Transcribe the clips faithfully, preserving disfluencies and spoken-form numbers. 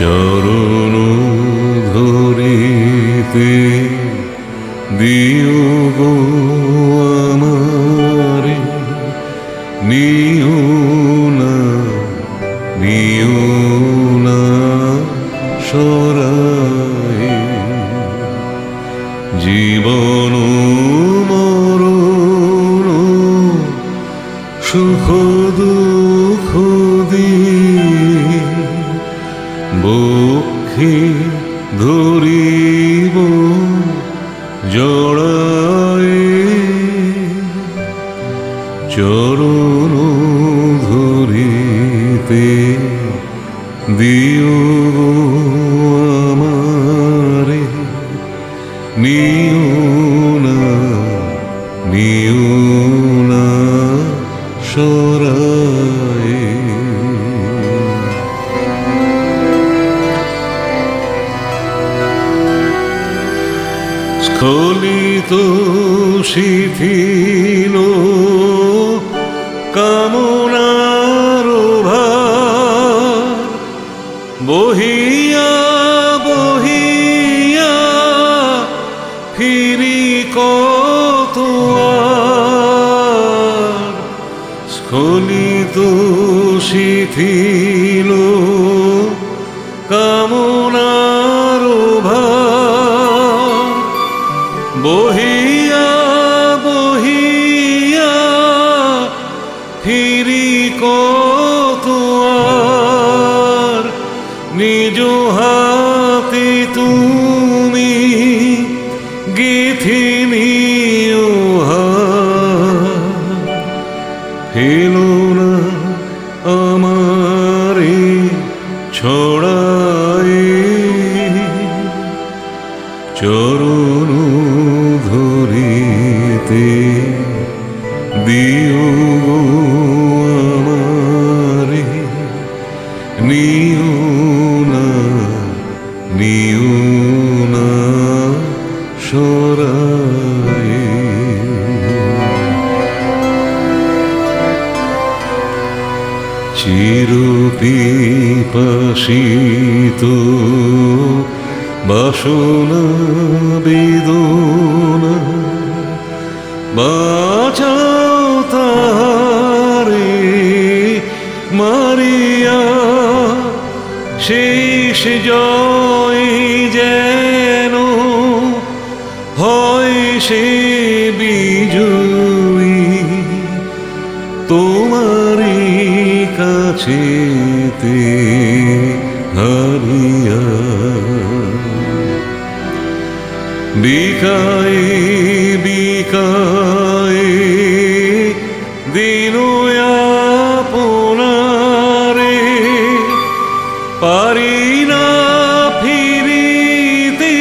চরণ ধরিতে দিও গো আমারে, নিও না নিও না সরায়ে। জীবন মরণ সুখ দুঃখ দিয়ে বক্ষে ধরিব জড়ায়ে। চরণ ধরিতে দিও গো আমারে, নিও না নিও না সরায়ে। স্খলিত শিথিল কামনার ভার, বহিয়া বহিয়া ফিরি কত আর। স্খলিত শিথিল কামনার ভার, বহিয়া বহিয়া ফিরি কত আর। নিজ হাতে তুমি গেথে নিও হাত, ফেলো না আমারে ছড়ায়ে। চরণ ধরিতে দিও গো আমারে, নিও না নিও না সরায়ে। চির পিপাসিত বাসনা বেদনা, বাঁচাও তারে মারিয়া। শেষ জয় যেন হয় সে বিজয়ী, তোমারই কাছেতে হারিয়া। বিকায়ে বিকায়ে দিন আপনারে, পারি না ফিরিতে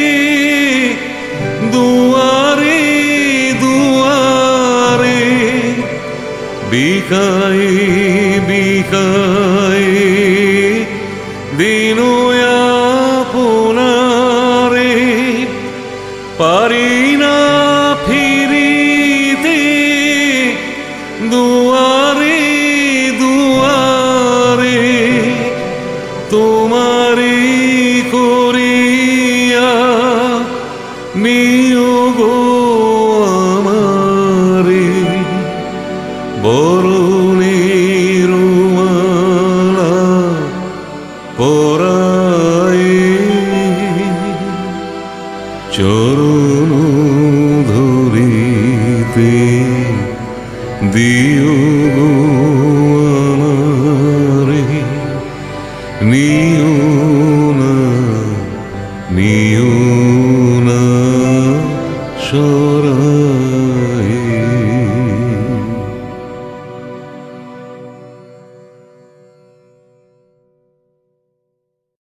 দুয়ারে দুয়ারে। বিকায়ে বিকায়ে দিন আপনারে, পারি না ফিরিতে দুয়ারে দুয়ারে। তোমারি করিয়া নিও গো আমারে, বরণের মালা পরায়ে। চরণ ধরিতে দিও গো আমারে, নিও না নিও না সরায়ে।